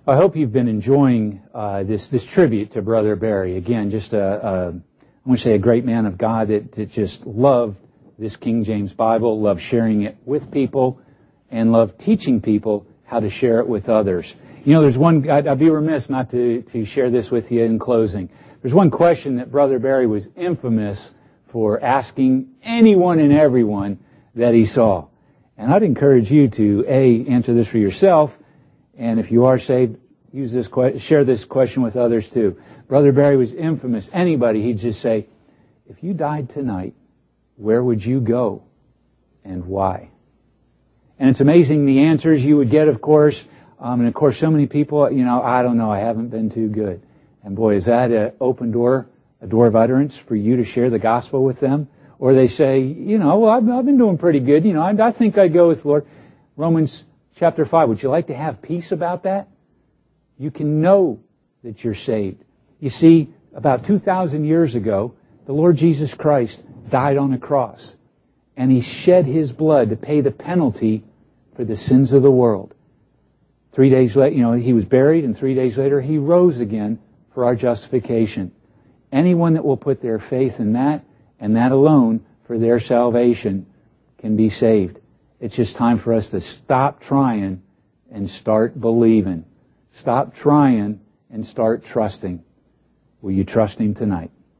I hope you've been enjoying this tribute to Brother Barry. Again, just I want to say a great man of God that just loved this King James Bible, loved sharing it with people, and loved teaching people how to share it with others. You know, there's one, I'd be remiss not to share this with you in closing. There's one question that Brother Barry was infamous for asking anyone and everyone that he saw. And I'd encourage you to, answer this for yourself, and if you are saved, share this question with others too. Brother Barry was infamous. Anybody, he'd just say, if you died tonight, where would you go and why? And it's amazing the answers you would get, of course. And of course, so many people, I don't know, I haven't been too good. And boy, is that an open door, a door of utterance for you to share the gospel with them? Or they say, well, I've been doing pretty good. I think I'd go with the Lord. Romans chapter 5, would you like to have peace about that? You can know that you're saved. You see, about 2,000 years ago, the Lord Jesus Christ died on a cross. And He shed His blood to pay the penalty for the sins of the world. 3 days later, He was buried, and 3 days later He rose again for our justification. Anyone that will put their faith in that, and that alone, for their salvation, can be saved. It's just time for us to stop trying and start believing. Stop trying and start trusting. Will you trust Him tonight?